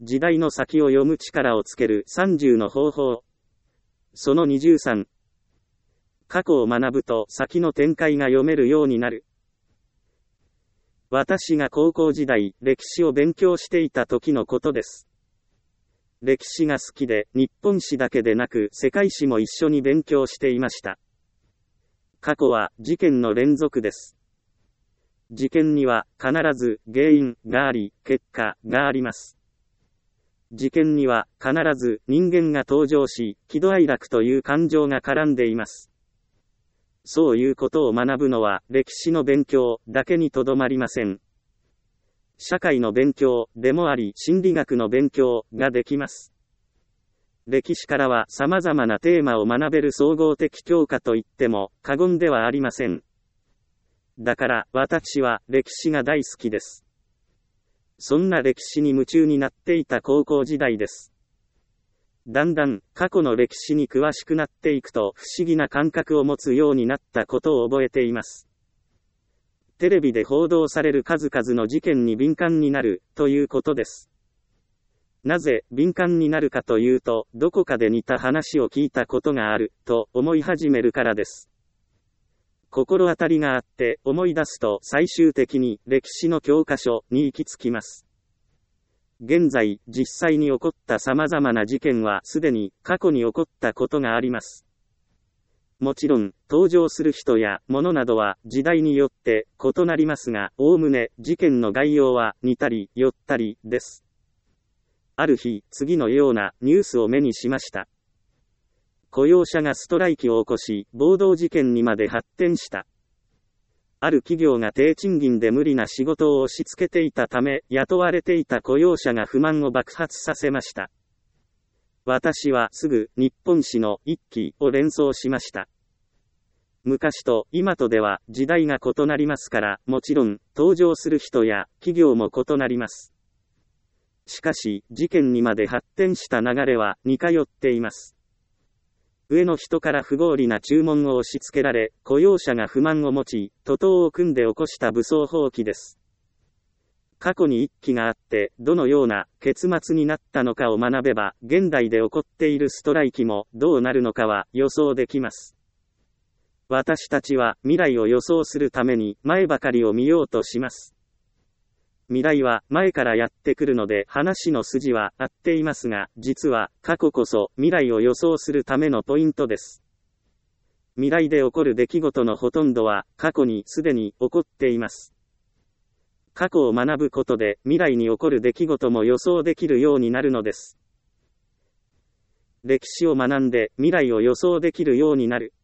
時代の先を読む力をつける30の方法。その23。過去を学ぶと先の展開が読めるようになる。私が高校時代、歴史を勉強していた時のことです。歴史が好きで、日本史だけでなく世界史も一緒に勉強していました。過去は事件の連続です。事件には必ず原因があり、結果があります。事件には必ず人間が登場し、喜怒哀楽という感情が絡んでいます。そういうことを学ぶのは歴史の勉強だけにとどまりません。社会の勉強でもあり、心理学の勉強ができます。歴史からは様々なテーマを学べる総合的教科といっても過言ではありません。だから私は歴史が大好きです。そんな歴史に夢中になっていた高校時代です。だんだん過去の歴史に詳しくなっていくと不思議な感覚を持つようになったことを覚えています。テレビで報道される数々の事件に敏感になるということです。なぜ敏感になるかというと、どこかで似た話を聞いたことがあると思い始めるからです。心当たりがあって思い出すと最終的に歴史の教科書に行き着きます。現在、実際に起こった様々な事件はすでに過去に起こったことがあります。もちろん、登場する人や物などは時代によって異なりますが、おおむね事件の概要は似たり寄ったりです。ある日、次のようなニュースを目にしました。雇用者がストライキを起こし、暴動事件にまで発展した。ある企業が低賃金で無理な仕事を押し付けていたため、雇われていた雇用者が不満を爆発させました。私はすぐ日本史の一揆を連想しました。昔と今とでは時代が異なりますから、もちろん登場する人や企業も異なります。しかし、事件にまで発展した流れは似通っています。上の人から不合理な注文を押し付けられ、雇用者が不満を持ち、徒党を組んで起こした武装蜂起です。過去に一揆があって、どのような結末になったのかを学べば、現代で起こっているストライキもどうなるのかは予想できます。私たちは未来を予想するために前ばかりを見ようとします。未来は前からやってくるので話の筋は合っていますが、実は過去こそ未来を予想するためのポイントです。未来で起こる出来事のほとんどは過去にすでに起こっています。過去を学ぶことで未来に起こる出来事も予想できるようになるのです。歴史を学んで未来を予想できるようになる。